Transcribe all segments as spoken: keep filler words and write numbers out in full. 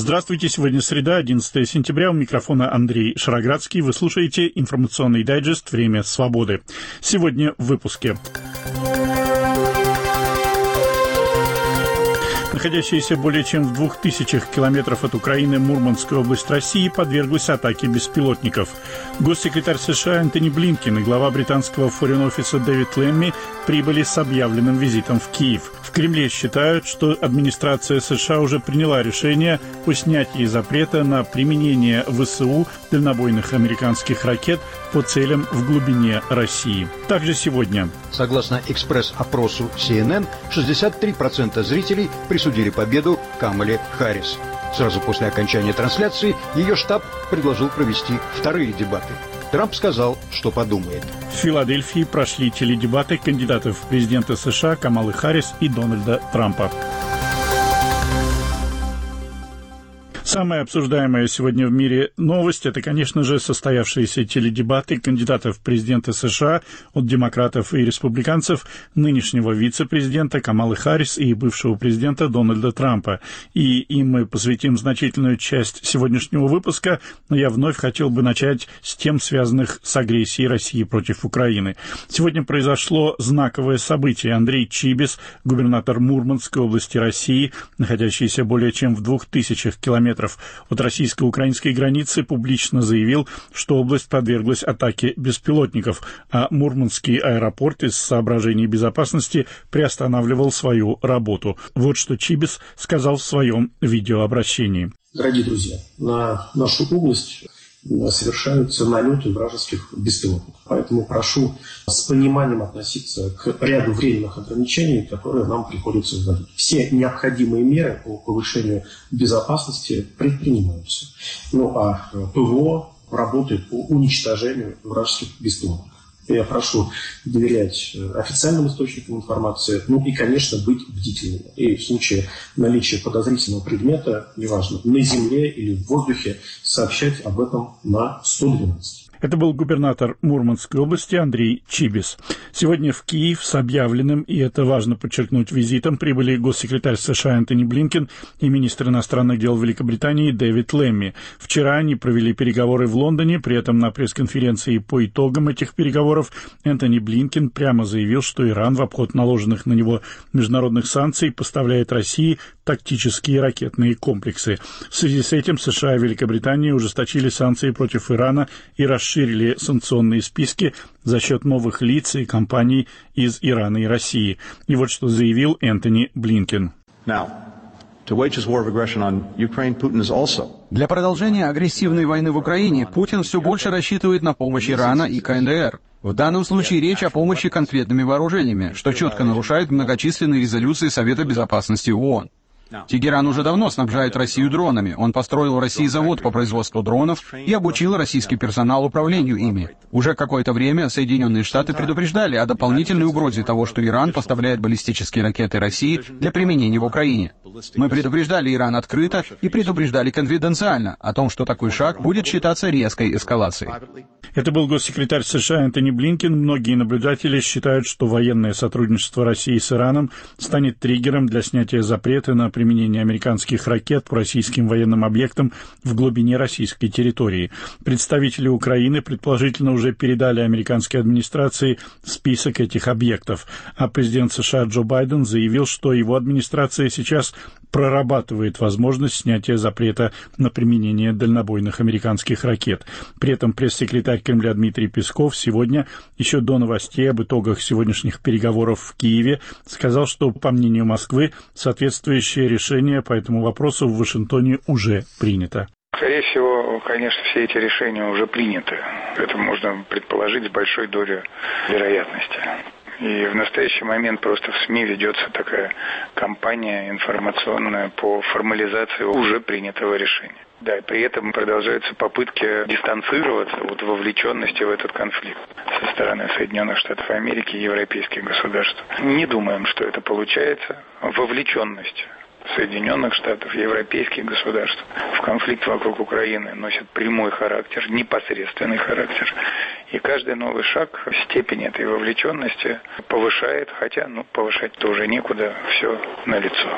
Здравствуйте, сегодня среда, одиннадцатое сентября, у микрофона Андрей Шароградский. Вы слушаете информационный дайджест «Время свободы». Сегодня в выпуске. Находящаяся более чем в двух тысячах километров от Украины Мурманская область России подверглась атаке беспилотников. Госсекретарь США Энтони Блинкен и глава британского форин-офиса Дэвид Лэмми прибыли с объявленным визитом в Киев. В Кремле считают, что администрация США уже приняла решение о снятии запрета на применение ВСУ дальнобойных американских ракет по целям в глубине России. Также сегодня. Согласно экспресс-опросу си эн эн, шестьдесят три процента зрителей присудили победу Камале Харрис. Сразу после окончания трансляции ее штаб предложил провести вторые дебаты. Трамп сказал, что подумает. В Филадельфии прошли теледебаты кандидатов в президенты США Камалы Харрис и Дональда Трампа. Самая обсуждаемая сегодня в мире новость – это, конечно же, состоявшиеся теледебаты кандидатов в президенты США от демократов и республиканцев, нынешнего вице-президента Камалы Харрис и бывшего президента Дональда Трампа. И им мы посвятим значительную часть сегодняшнего выпуска, но я вновь хотел бы начать с тем, связанных с агрессией России против Украины. Сегодня произошло знаковое событие. Андрей Чибис, губернатор Мурманской области России, находящийся более чем в двух тысячах километров от российско-украинской границы, публично заявил, что область подверглась атаке беспилотников, а Мурманский аэропорт из соображений безопасности приостанавливал свою работу. Вот что Чибис сказал в своем видеообращении. Дорогие друзья, на нашу область совершаются налеты вражеских беспилотников. Поэтому прошу с пониманием относиться к ряду временных ограничений, которые нам приходится вводить. Все необходимые меры по повышению безопасности предпринимаются. Ну а ПВО работает по уничтожению вражеских беспилотников. Я прошу доверять официальным источникам информации, ну и, конечно, быть бдительными. И в случае наличия подозрительного предмета, неважно, на земле или в воздухе, сообщать об этом на сто двенадцать. Это был губернатор Мурманской области Андрей Чибис. Сегодня в Киев с объявленным, и это важно подчеркнуть, визитом прибыли госсекретарь США Энтони Блинкен и министр иностранных дел Великобритании Дэвид Лэмми. Вчера они провели переговоры в Лондоне, при этом на пресс-конференции по итогам этих переговоров Энтони Блинкен прямо заявил, что Иран в обход наложенных на него международных санкций поставляет России тактические ракетные комплексы. В связи с этим США и Великобритания ужесточили санкции против Ирана и расширили санкционные списки за счет новых лиц и компаний из Ирана и России. И вот что заявил Энтони Блинкен. Для продолжения агрессивной войны в Украине Путин все больше рассчитывает на помощь Ирана и ка эн дэ эр. В данном случае речь о помощи конкретными вооружениями, что четко нарушает многочисленные резолюции Совета Безопасности ООН. Тегеран уже давно снабжает Россию дронами. Он построил в России завод по производству дронов и обучил российский персонал управлению ими. Уже какое-то время Соединенные Штаты предупреждали о дополнительной угрозе того, что Иран поставляет баллистические ракеты России для применения в Украине. Мы предупреждали Иран открыто и предупреждали конфиденциально о том, что такой шаг будет считаться резкой эскалацией. Это был госсекретарь США Энтони Блинкен. Многие наблюдатели считают, что военное сотрудничество России с Ираном станет триггером для снятия запрета на применение американских ракет по российским военным объектам в глубине российской территории. Представители Украины, предположительно, уже передали американской администрации список этих объектов, а президент США Джо Байден заявил, что его администрация сейчас прорабатывает возможность снятия запрета на применение дальнобойных американских ракет. При этом пресс-секретарь Кремля Дмитрий Песков сегодня, еще до новостей об итогах сегодняшних переговоров в Киеве, сказал, что, по мнению Москвы, соответствующее решение по этому вопросу в Вашингтоне уже принято. Скорее всего, конечно, все эти решения уже приняты. Это можно предположить с большой долей вероятности. И в настоящий момент просто в СМИ ведется такая кампания информационная по формализации уже принятого решения. Да, и при этом продолжаются попытки дистанцироваться от вовлеченности в этот конфликт со стороны Соединенных Штатов Америки и европейских государств. Не думаем, что это получается. Вовлеченность Соединенных Штатов, европейских государств в конфликт вокруг Украины носит прямой характер, непосредственный характер. И каждый новый шаг в степени этой вовлеченности повышает, хотя ну, повышать-то уже некуда, все налицо.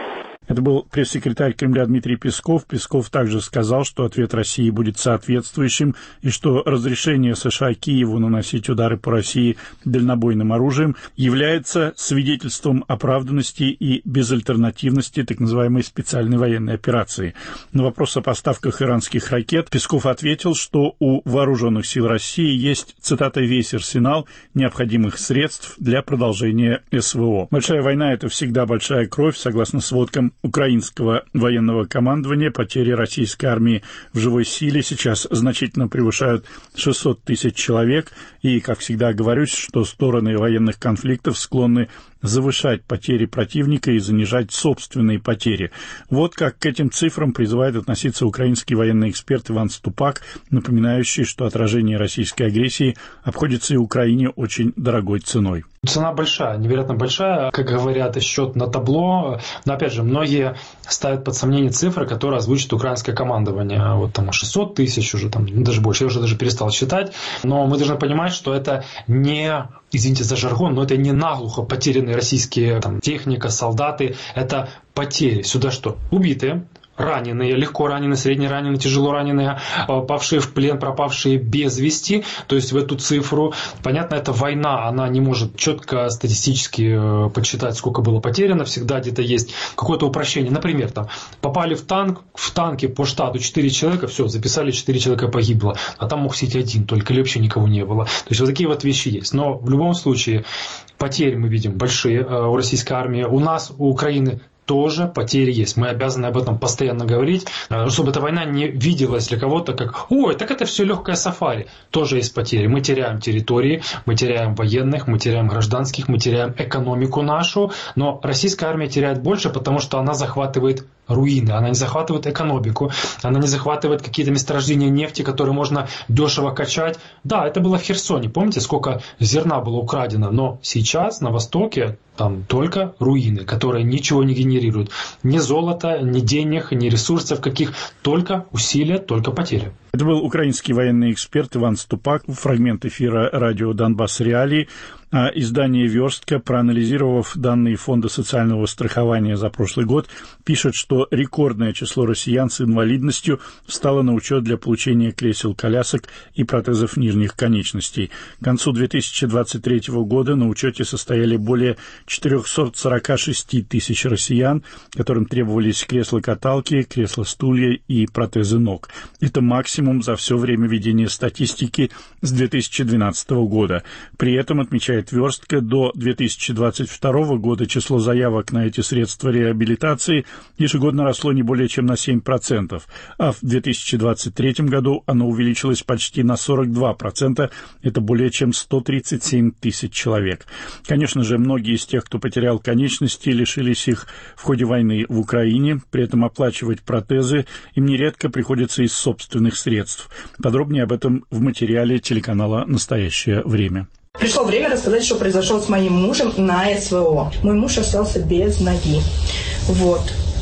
Это был пресс-секретарь Кремля Дмитрий Песков. Песков также сказал, что ответ России будет соответствующим и что разрешение США Киеву наносить удары по России дальнобойным оружием является свидетельством оправданности и безальтернативности так называемой специальной военной операции. На вопрос о поставках иранских ракет Песков ответил, что у вооруженных сил России есть, цитата, «весь арсенал необходимых средств для продолжения СВО». Большая война – это всегда большая кровь. Согласно сводкам украинского военного командования, потери российской армии в живой силе сейчас значительно превышают шестьсот тысяч человек. И, как всегда говорю, что стороны военных конфликтов склонны завышать потери противника и занижать собственные потери. Вот как к этим цифрам призывает относиться украинский военный эксперт Иван Ступак, напоминающий, что отражение российской агрессии обходится и Украине очень дорогой ценой. Цена большая, невероятно большая, как говорят, счет на табло. Но опять же, многие ставят под сомнение цифры, которые озвучит украинское командование. Вот там шестьсот тысяч, уже там, даже больше, я уже даже перестал считать. Но мы должны понимать, что это не, извините за жаргон, но это не наглухо потерянные российские там, техника, солдаты. Это потери. Сюда что? Убитые. Раненые, легко раненые, средне раненые, тяжело раненые, попавшие в плен, пропавшие без вести. То есть в эту цифру, понятно, это война, она не может четко статистически подсчитать, сколько было потеряно. Всегда где-то есть какое-то упрощение. Например, там попали в танк, в танке по штату четыре человека, все, записали, четыре человека погибло. А там мог сидеть один только, или вообще никого не было. То есть вот такие вот вещи есть. Но в любом случае потери мы видим большие у российской армии. У нас, у Украины, тоже потери есть. Мы обязаны об этом постоянно говорить, чтобы эта война не виделась для кого-то как «Ой, так это все легкое сафари». Тоже есть потери. Мы теряем территории, мы теряем военных, мы теряем гражданских, мы теряем экономику нашу. Но российская армия теряет больше, потому что она захватывает руины, она не захватывает экономику, она не захватывает какие-то месторождения нефти, которые можно дешево качать. Да, это было в Херсоне. Помните, сколько зерна было украдено? Но сейчас на Востоке там только руины, которые ничего не генерируют. Ни золота, ни денег, ни ресурсов каких. Только усилия, только потери. Это был украинский военный эксперт Иван Ступак. Фрагмент эфира радио «Донбасс Реалии». А издание «Верстка», проанализировав данные Фонда социального страхования за прошлый год, пишет, что рекордное число россиян с инвалидностью встало на учет для получения кресел-колясок и протезов нижних конечностей. К концу две тысячи двадцать третьего года на учете состояли более четыреста сорок шесть тысяч россиян, которым требовались кресла-каталки, кресла-стулья и протезы ног. Это максимум за все время ведения статистики с две тысячи двенадцатого года. При этом, отмечает «Верстка», до две тысячи двадцать второго года число заявок на эти средства реабилитации ежегодно росло не более чем на семь процентов, а в две тысячи двадцать третьем году оно увеличилось почти на сорок два процента, это более чем сто тридцать семь тысяч человек. Конечно же, многие из тех, кто потерял конечности, лишились их в ходе войны в Украине, при этом оплачивать протезы им нередко приходится из собственных средств. Подробнее об этом в материале телеканала «Настоящее время». Пришло время рассказать, что произошло с моим мужем на СВО. Мой муж остался без ноги. Вот.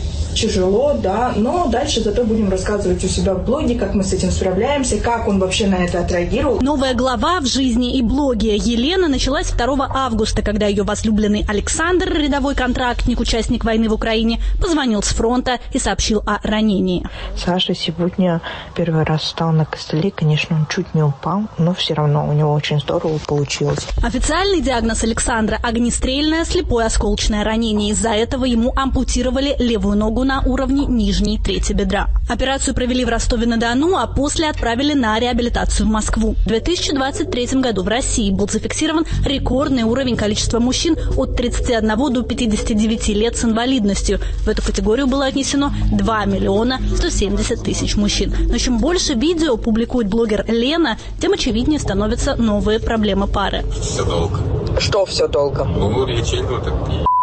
Тяжело, да, но дальше зато будем рассказывать у себя в блоге, как мы с этим справляемся, как он вообще на это отреагировал. Новая глава в жизни и блоге Елены началась второго августа, когда ее возлюбленный Александр, рядовой контрактник, участник войны в Украине, позвонил с фронта и сообщил о ранении. Саша сегодня первый раз встал на костыли, конечно, он чуть не упал, но все равно у него очень здорово получилось. Официальный диагноз Александра – огнестрельное слепое осколочное ранение. Из-за этого ему ампутировали левую ногу на уровне нижней трети бедра. Операцию провели в Ростове-на-Дону, а после отправили на реабилитацию в Москву. В две тысячи двадцать третьем году в России был зафиксирован рекордный уровень количества мужчин от тридцати одного до пятидесяти девяти лет с инвалидностью. В эту категорию было отнесено два миллиона сто семьдесят тысяч мужчин. Но чем больше видео публикует блогер Лена, тем очевиднее становятся новые проблемы пары. Все долго. Что все долго? Ну, лечение так.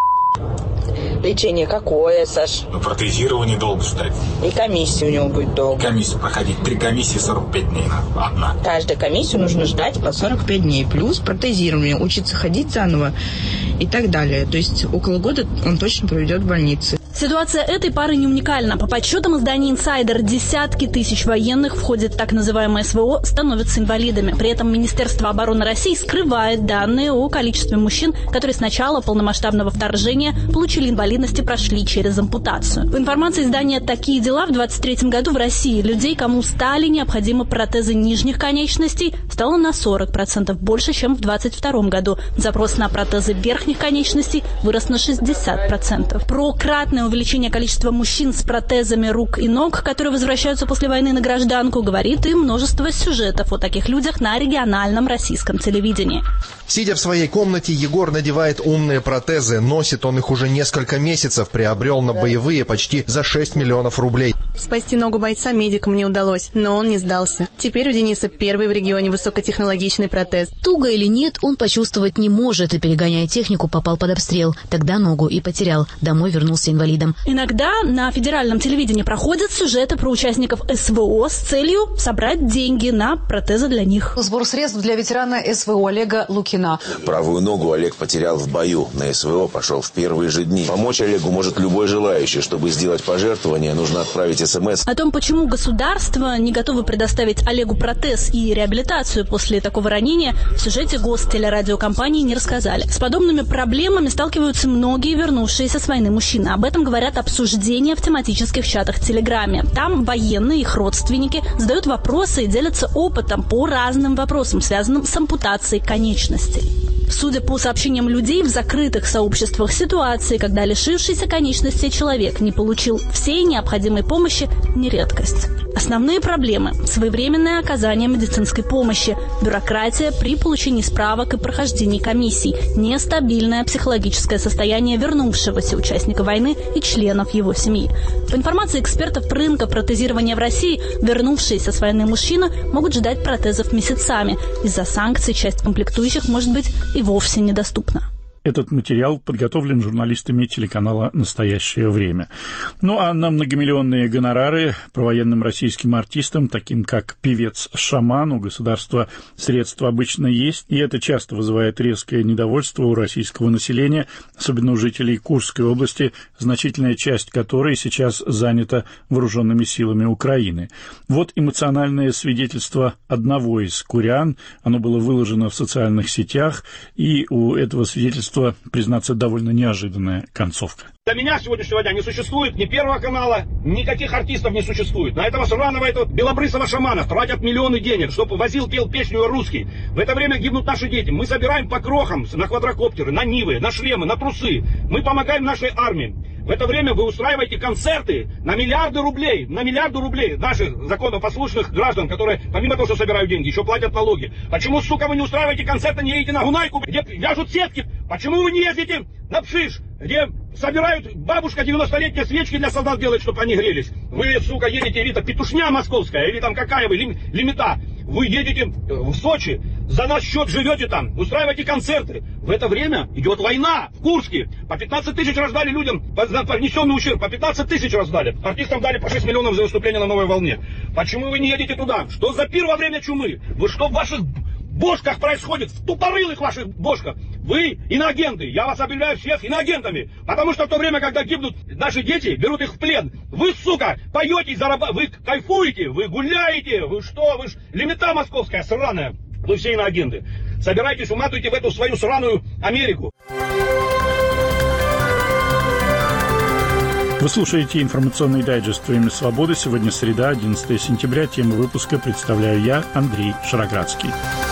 Лечение какое, Саш? Ну, протезирование долго ждать. И комиссия у него будет долго. Комиссию проходить. Три комиссии, сорок пять дней. Одна. Каждую комиссию нужно ждать по сорок пять дней. Плюс протезирование, учиться ходить заново и так далее. То есть около года он точно проведет в больнице. Ситуация этой пары не уникальна. По подсчетам издания «Инсайдер», десятки тысяч военных в ходе так называемой СВО становятся инвалидами. При этом Министерство обороны России скрывает данные о количестве мужчин, которые с начала полномасштабного вторжения получили инвалидность и прошли через ампутацию. По информации издания «Такие дела», в двадцать третьем году в России людей, кому стали необходимы протезы нижних конечностей, стало на сорок процентов больше, чем в двадцать втором году. Запрос на протезы верхних конечностей вырос на шестьдесят процентов. Про кратное увеличение количества мужчин с протезами рук и ног, которые возвращаются после войны на гражданку, говорит и множество сюжетов о таких людях на региональном российском телевидении. Сидя в своей комнате, Егор надевает умные протезы. Носит он их уже несколько месяцев. Приобрел на боевые почти за шесть миллионов рублей. Спасти ногу бойца медикам не удалось, но он не сдался. Теперь у Дениса первый в регионе высокотехнологичный протез. Туго или нет, он почувствовать не может и, перегоняя технику, попал под обстрел. Тогда ногу и потерял. Домой вернулся инвалидом. Иногда на федеральном телевидении проходят сюжеты про участников СВО с целью собрать деньги на протезы для них. Сбор средств для ветерана СВО Олега Лукина. Правую ногу Олег потерял в бою. На СВО пошел в первые же дни. Помочь Олегу может любой желающий. Чтобы сделать пожертвование, нужно отправить СМС. О том, почему государство не готово предоставить Олегу протез и реабилитацию после такого ранения, в сюжете гостелерадиокомпании не рассказали. С подобными проблемами сталкиваются многие вернувшиеся с войны мужчины. Об этом говорят обсуждения в тематических чатах в Телеграме. Там военные, их родственники задают вопросы и делятся опытом по разным вопросам, связанным с ампутацией конечностей. Судя по сообщениям людей в закрытых сообществах, ситуации, когда лишившийся конечности человек не получил всей необходимой помощи, не редкость. Основные проблемы – своевременное оказание медицинской помощи, бюрократия при получении справок и прохождении комиссий, нестабильное психологическое состояние вернувшегося участника войны и членов его семьи. По информации экспертов рынка протезирования в России, вернувшиеся с войны мужчины могут ждать протезов месяцами. Из-за санкций часть комплектующих может быть и вовсе недоступна. Этот материал подготовлен журналистами телеканала «Настоящее время». Ну а на многомиллионные гонорары провоенным российским артистам, таким как певец-шаман, у государства средства обычно есть, и это часто вызывает резкое недовольство у российского населения, особенно у жителей Курской области, значительная часть которой сейчас занята вооруженными силами Украины. Вот эмоциональное свидетельство одного из курян, оно было выложено в социальных сетях, и у этого свидетельства, признаться, довольно неожиданная концовка. Для меня сегодняшнего дня не существует ни Первого канала, никаких артистов не существует. На этого сраного, этого белобрысого шамана тратят миллионы денег, чтобы возил, пел песню русский. В это время гибнут наши дети. Мы собираем по крохам на квадрокоптеры, на нивы, на шлемы, на трусы. Мы помогаем нашей армии. В это время вы устраиваете концерты на миллиарды рублей, на миллиарды рублей наших законопослушных граждан, которые, помимо того, что собирают деньги, еще платят налоги. Почему, сука, вы не устраиваете концерты, не едете на Гунайку, где вяжут сетки? Почему вы не ездите на Пшиш, где собирают, бабушка девяностолетние свечки для солдат делает, чтобы они грелись? Вы, сука, едете, или это петушня московская, или там какая вы, лим, лимита. Вы едете в Сочи, за наш счет живете там, устраиваете концерты. В это время идет война в Курске. По пятнадцать тысяч раздали людям за понесенный ущерб, по пятнадцать тысяч раздали. Артистам дали по шесть миллионов за выступление на Новой волне. Почему вы не едете туда? Что за пир во время чумы? Вы что в ваших бошках происходит? В тупорылых ваших бошках? Вы иноагенты. Я вас объявляю всех иноагентами. Потому что в то время, когда гибнут наши дети, берут их в плен, вы, сука, поете, зарабатываете, вы кайфуете, вы гуляете, вы что, вы ж лимита московская сраная. Вы все иноагенты. Собирайтесь, уматывайте в эту свою сраную Америку. Вы слушаете информационный дайджест «Время свободы». Сегодня среда, одиннадцатое сентября. Тему выпуска представляю я, Андрей Шароградский.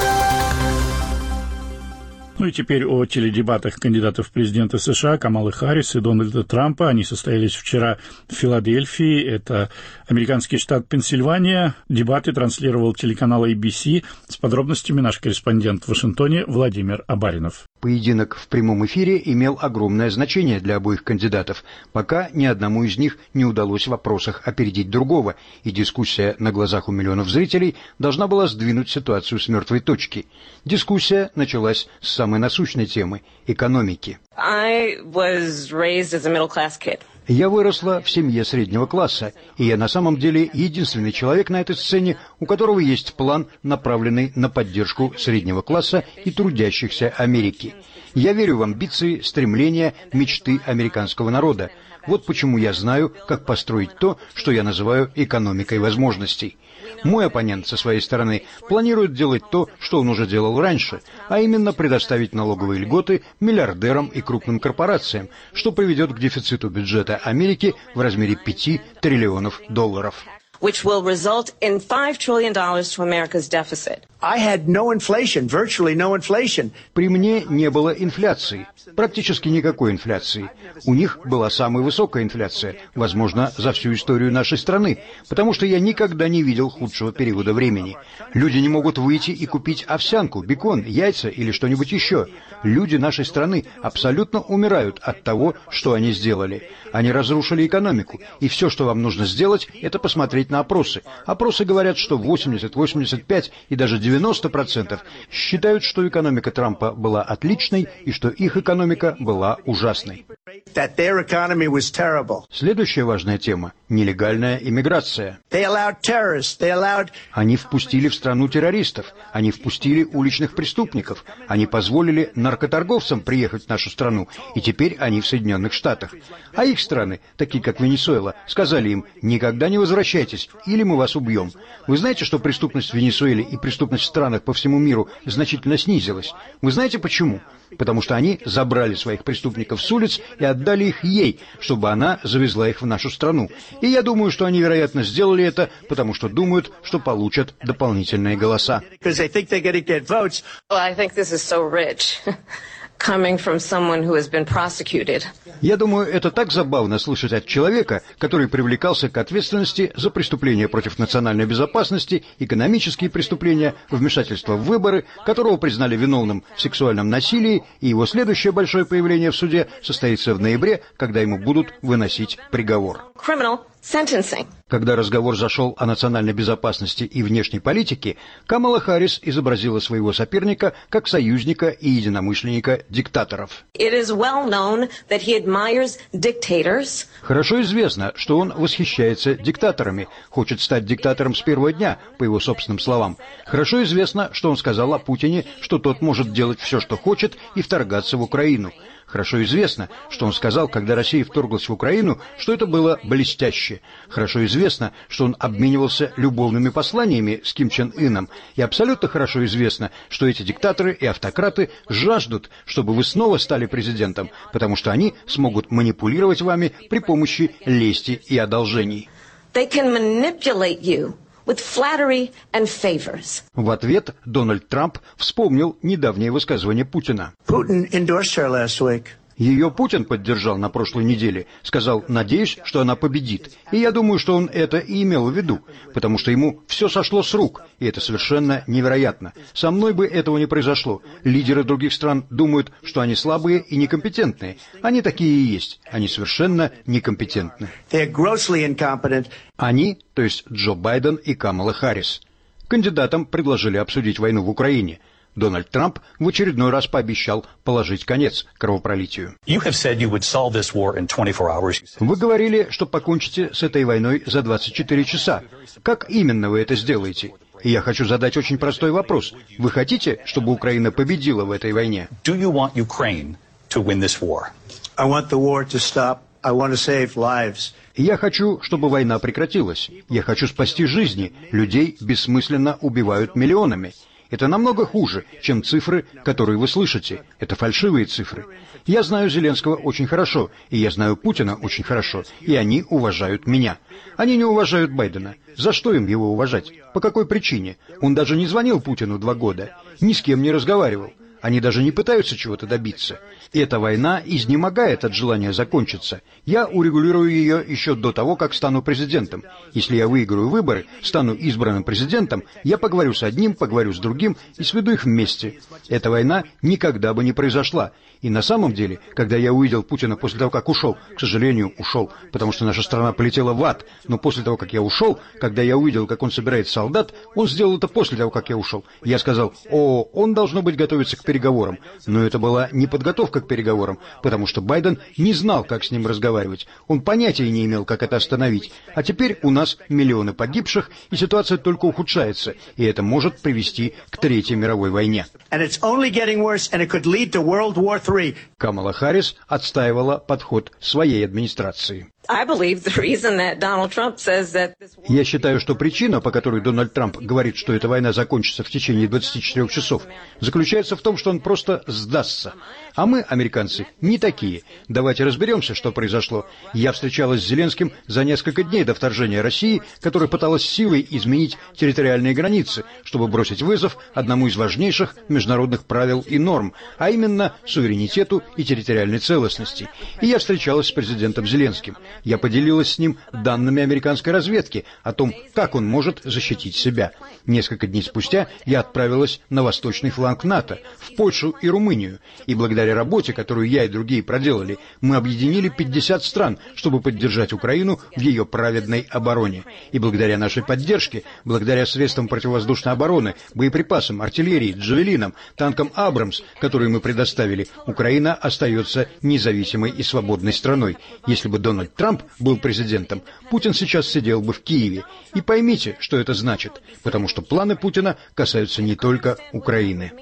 Ну и теперь о теледебатах кандидатов в президенты США Камалы Харрис и Дональда Трампа. Они состоялись вчера в Филадельфии. Это американский штат Пенсильвания. Дебаты транслировал телеканал эй би си. С подробностями наш корреспондент в Вашингтоне Владимир Абаринов. Поединок в прямом эфире имел огромное значение для обоих кандидатов, пока ни одному из них не удалось в вопросах опередить другого, и дискуссия на глазах у миллионов зрителей должна была сдвинуть ситуацию с мертвой точки. Дискуссия началась с самой насущной темы – экономики. I was raised as a middle-class kid. Я выросла в семье среднего класса, и я на самом деле единственный человек на этой сцене, у которого есть план, направленный на поддержку среднего класса и трудящихся Америки. Я верю в амбиции, стремления, мечты американского народа. Вот почему я знаю, как построить то, что я называю экономикой возможностей. Мой оппонент со своей стороны планирует делать то, что он уже делал раньше, а именно предоставить налоговые льготы миллиардерам и крупным корпорациям, что приведет к дефициту бюджета Америки в размере пяти триллионов долларов. Which will result in five trillion dollars to America's deficit. I had no inflation, virtually no inflation. При мне не было инфляции, практически никакой инфляции. У них была самая высокая инфляция, возможно, за всю историю нашей страны, потому что я никогда не видел худшего периода времени. Люди не могут выйти и купить овсянку, бекон, яйца или что-нибудь еще. Люди нашей страны абсолютно умирают от того, что они сделали. Они разрушили экономику, и все, что вам нужно сделать, это посмотреть на опросы. Опросы говорят, что восемьдесят, восемьдесят пять и даже девяносто процентов считают, что экономика Трампа была отличной и что их экономика была ужасной. Следующая важная тема – нелегальная иммиграция. Они впустили в страну террористов, они впустили уличных преступников, они позволили наркоторговцам приехать в нашу страну, и теперь они в Соединенных Штатах. А их страны, такие как Венесуэла, сказали им: никогда не возвращайтесь, или мы вас убьем. Вы знаете, что преступность в Венесуэле и преступность в странах по всему миру значительно снизилась? Вы знаете почему? Потому что они забрали своих преступников с улиц и отдали их ей, чтобы она завезла их в нашу страну. И я думаю, что они, вероятно, сделали это, потому что думают, что получат дополнительные голоса. Coming from someone who has been prosecuted. Я думаю, это так забавно слышать от человека, который привлекался к ответственности за преступления против национальной безопасности, экономические преступления, вмешательство в выборы, которого признали виновным в сексуальном насилии, и его следующее большое появление в суде состоится в ноябре, когда ему будут выносить приговор. Criminal sentencing. Когда разговор зашел о национальной безопасности и внешней политике, Камала Харрис изобразила своего соперника как союзника и единомышленника диктаторов. It is well known that he admires dictators. Хорошо известно, что он восхищается диктаторами, хочет стать диктатором с первого дня, по его собственным словам. Хорошо известно, что он сказал о Путине, что тот может делать все, что хочет, и вторгаться в Украину. Хорошо известно, что он сказал, когда Россия вторглась в Украину, что это было блестяще. Хорошо известно, что он обменивался любовными посланиями с Ким Чен Ыном. И абсолютно хорошо известно, что эти диктаторы и автократы жаждут, чтобы вы снова стали президентом, потому что они смогут манипулировать вами при помощи лести и одолжений. They can manipulate you. With flattery and favors. В ответ Дональд Трамп вспомнил недавнее высказывание Путина. Putin endorsed her last week. Ее Путин поддержал на прошлой неделе, сказал: надеюсь, что она победит. И я думаю, что он это и имел в виду, потому что ему все сошло с рук, и это совершенно невероятно. Со мной бы этого не произошло. Лидеры других стран думают, что они слабые и некомпетентные. Они такие и есть. Они совершенно некомпетентны. Они, то есть Джо Байден и Камала Харрис. Кандидатам предложили обсудить войну в Украине. Дональд Трамп в очередной раз пообещал положить конец кровопролитию. Вы говорили, что покончите с этой войной за двадцать четыре часа. Как именно вы это сделаете? И я хочу задать очень простой вопрос. Вы хотите, чтобы Украина победила в этой войне? Я хочу, чтобы война прекратилась. Я хочу спасти жизни. Людей бессмысленно убивают миллионами. Это намного хуже, чем цифры, которые вы слышите. Это фальшивые цифры. Я знаю Зеленского очень хорошо, и я знаю Путина очень хорошо, и они уважают меня. Они не уважают Байдена. За что им его уважать? По какой причине? Он даже не звонил Путину два года, ни с кем не разговаривал. Они даже не пытаются чего-то добиться. И эта война изнемогает от желания закончиться. Я урегулирую ее еще до того, как стану президентом. Если я выиграю выборы, стану избранным президентом, я поговорю с одним, поговорю с другим и сведу их вместе. Эта война никогда бы не произошла. И на самом деле, когда я увидел Путина после того, как ушел, к сожалению, ушел, потому что наша страна полетела в ад, но после того, как я ушел, когда я увидел, как он собирает солдат, он сделал это после того, как я ушел. Я сказал: о, он, должно быть, готовится к переговорам. Но это была не подготовка к переговорам, потому что Байден не знал, как с ним разговаривать. Он понятия не имел, как это остановить. А теперь у нас миллионы погибших, и ситуация только ухудшается. И это может привести к Третьей мировой войне. Камала Харрис отстаивала подход своей администрации. Я считаю, что причина, по которой Дональд Трамп говорит, что эта война закончится в течение двадцати четырёх часов, заключается в том, что он просто сдастся. А мы, американцы, не такие. Давайте разберемся, что произошло. Я встречалась с Зеленским за несколько дней до вторжения России, которая пыталась силой изменить территориальные границы, чтобы бросить вызов одному из важнейших международных правил и норм, а именно суверенитету и территориальной целостности. И я встречалась с президентом Зеленским. Я поделилась с ним данными американской разведки о том, как он может защитить себя. Несколько дней спустя я отправилась на восточный фланг НАТО, в Польшу и Румынию. И благодаря работе, которую я и другие проделали, мы объединили пятьдесят стран, чтобы поддержать Украину в ее праведной обороне. И благодаря нашей поддержке, благодаря средствам противовоздушной обороны, боеприпасам, артиллерии, джавелинам, танкам «Абрамс», которые мы предоставили, Украина остается независимой и свободной страной. Если бы Дональд Трамп был президентом, Путин сейчас сидел бы в Киеве. И поймите, что это значит, потому что планы Путина касаются не только Украины.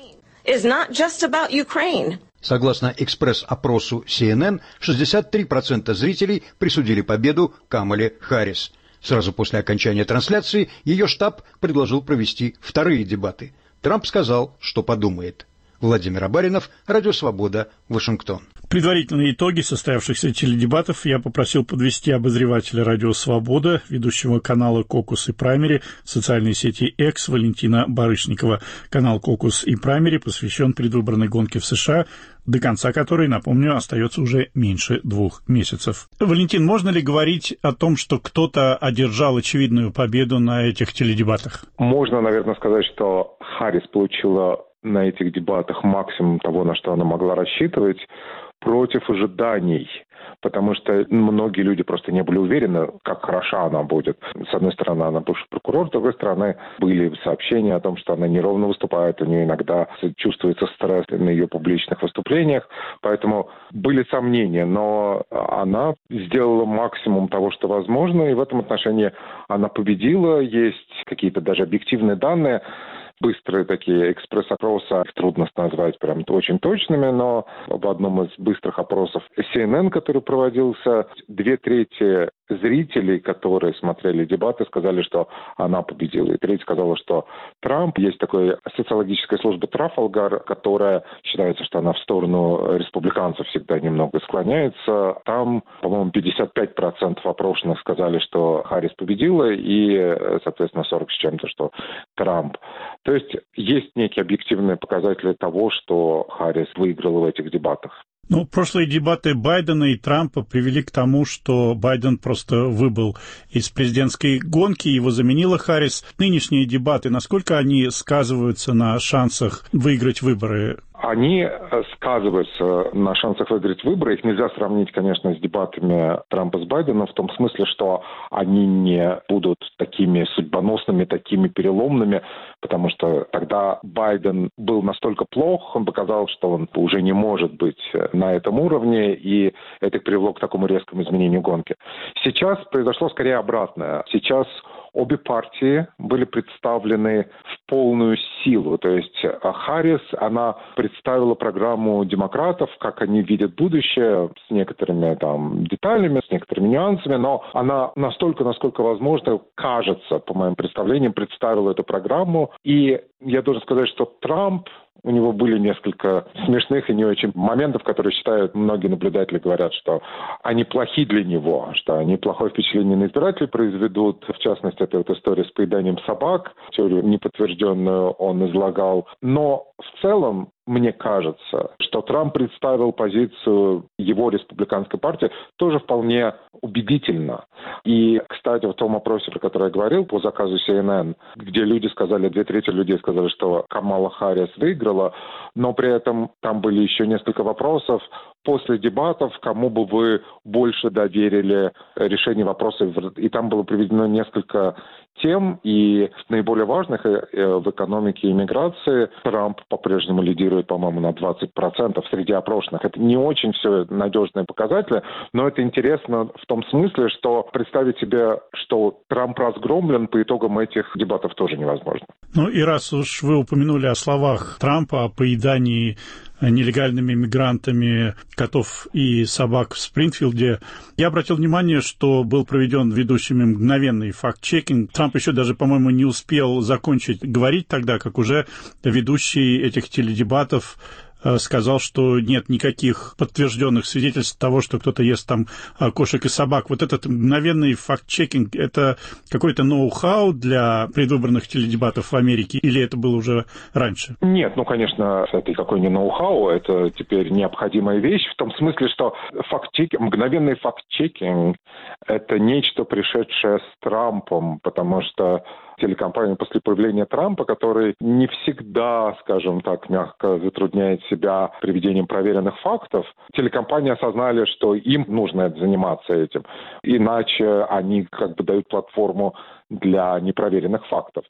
Согласно экспресс-опросу си эн эн, шестьдесят три процента зрителей присудили победу Камале Харрис. Сразу после окончания трансляции ее штаб предложил провести вторые дебаты. Трамп сказал, что подумает. Владимир Абаринов, Радио Свобода, Вашингтон. Предварительные итоги состоявшихся теледебатов я попросил подвести обозревателя «Радио Свобода», ведущего канала «Кокус» и «Праймери», социальной сети X Валентина Барышникова. Канал «Кокус» и «Праймери» посвящен предвыборной гонке в США, до конца которой, напомню, остается уже меньше двух месяцев. Валентин, можно ли говорить о том, что кто-то одержал очевидную победу на этих теледебатах? Можно, наверное, сказать, что Харрис получила на этих дебатах максимум того, на что она могла рассчитывать, против ожиданий, потому что многие люди просто не были уверены, как хороша она будет. С одной стороны, она бывший прокурор, с другой стороны, были сообщения о том, что она неровно выступает, у нее иногда чувствуется стресс на ее публичных выступлениях, поэтому были сомнения, но она сделала максимум того, что возможно, и в этом отношении она победила. Есть какие-то даже объективные данные, быстрые такие экспресс-опросы, их трудно назвать прям очень точными, но в одном из быстрых опросов си эн эн, который проводился, две трети зрителей, которые смотрели дебаты, сказали, что она победила. И треть сказала, что Трамп. Есть такая социологическая служба Трафалгар, которая считается, что она в сторону республиканцев всегда немного склоняется. Там, по-моему, пятьдесят пять процентов опрошенных сказали, что Харрис победила, и, соответственно, сорок с чем-то, что Трамп. То есть есть некие объективные показатели того, что Харрис выиграла в этих дебатах. Ну, прошлые дебаты Байдена и Трампа привели к тому, что Байден просто выбыл из президентской гонки, его заменила Харрис. Нынешние дебаты, насколько они сказываются на шансах выиграть выборы? Они сказываются на шансах выиграть выборы. Их нельзя сравнить, конечно, с дебатами Трампа с Байденом в том смысле, что они не будут такими судьбоносными, такими переломными, потому что тогда Байден был настолько плох, он показал, что он уже не может быть на этом уровне, и это привело к такому резкому изменению гонки. Сейчас произошло скорее обратное. Сейчас обе партии были представлены в полную силу. То есть Харрис, она представила программу демократов, как они видят будущее, с некоторыми там деталями, с некоторыми нюансами, но она настолько, насколько возможно, кажется, по моим представлениям, представила эту программу. И я должен сказать, что Трамп, у него были несколько смешных и не очень моментов, которые считают, многие наблюдатели говорят, что они плохи для него, что они плохое впечатление на избирателей произведут. В частности, это вот история с поеданием собак, теорию неподтвержденную он излагал. Но в целом, мне кажется, что Трамп представил позицию его республиканской партии тоже вполне убедительно. И, кстати, в том опросе, про который я говорил, по заказу си эн эн, где люди сказали, две трети людей сказали, что Камала Харрис выиграла, но при этом там были еще несколько вопросов после дебатов, кому бы вы больше доверили решение вопросов. И там было приведено несколько тем, и наиболее важных в экономике и миграции Трамп по-прежнему лидирует, по-моему, на двадцать процентов среди опрошенных. Это не очень все надежные показатели, но это интересно в том смысле, что представить себе, что Трамп разгромлен по итогам этих дебатов тоже невозможно. Ну и раз уж вы упомянули о словах Трампа о поедании нелегальными мигрантами котов и собак в Спрингфилде, я обратил внимание, что был проведен ведущими мгновенный факт-чекинг. Трамп еще даже, по-моему, не успел закончить говорить тогда, как уже ведущий этих теледебатов сказал, что нет никаких подтвержденных свидетельств того, что кто-то ест там кошек и собак. Вот этот мгновенный факт-чекинг – это какой-то ноу-хау для предвыборных теледебатов в Америке, или это было уже раньше? Нет, ну, конечно, это какой не ноу-хау, это теперь необходимая вещь, в том смысле, что факт-чекинг, мгновенный факт-чекинг – это нечто, пришедшее с Трампом, потому что телекомпания после появления Трампа, который не всегда, скажем так, мягко затрудняет себя приведением проверенных фактов, телекомпании осознали, что им нужно заниматься этим. Иначе они как бы дают платформу для непроверенных фактов.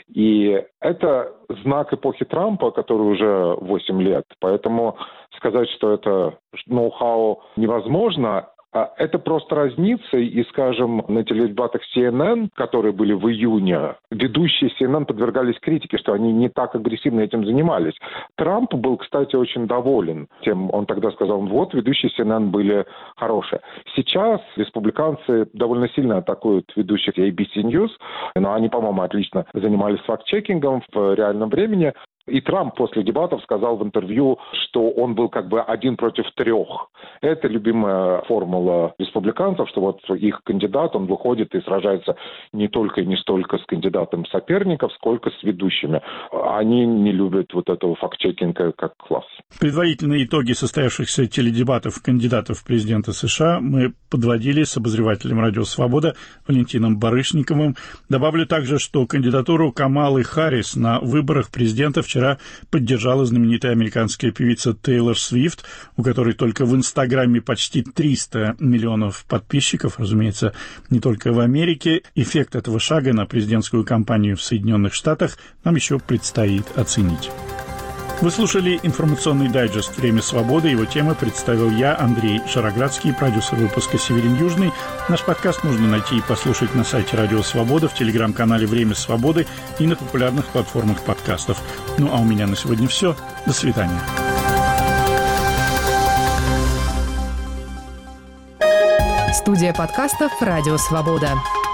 И это знак эпохи Трампа, который уже восемь лет. Поэтому сказать, что это ноу-хау невозможно. Это просто разница, и, скажем, на теледебатах си эн эн, которые были в июне, ведущие си эн эн подвергались критике, что они не так агрессивно этим занимались. Трамп был, кстати, очень доволен тем, он тогда сказал, вот, ведущие си эн эн были хорошие. Сейчас республиканцы довольно сильно атакуют ведущих эй би си News, но они, по-моему, отлично занимались факт-чекингом в реальном времени. И Трамп после дебатов сказал в интервью, что он был как бы один против трех. Это любимая формула республиканцев, что вот их кандидат, он выходит и сражается не только и не столько с кандидатом соперников, сколько с ведущими. Они не любят вот этого факт-чекинга как класс. Предварительные итоги состоявшихся теледебатов кандидатов в президенты США мы подводили с обозревателем «Радио Свобода» Валентином Барышниковым. Добавлю также, что кандидатуру Камалы Харрис на выборах президента вчера поддержала знаменитая американская певица Тейлор Свифт, у которой только в Инстаграме почти триста миллионов подписчиков, разумеется, не только в Америке. Эффект этого шага на президентскую кампанию в Соединенных Штатах нам еще предстоит оценить. Вы слушали информационный дайджест «Время свободы». Его темы представил я, Андрей Шароградский, продюсер выпуска «Северин Южный». Наш подкаст можно найти и послушать на сайте «Радио Свобода», в телеграм-канале «Время свободы» и на популярных платформах подкастов. Ну а у меня на сегодня все. До свидания. Студия подкастов «Радио Свобода».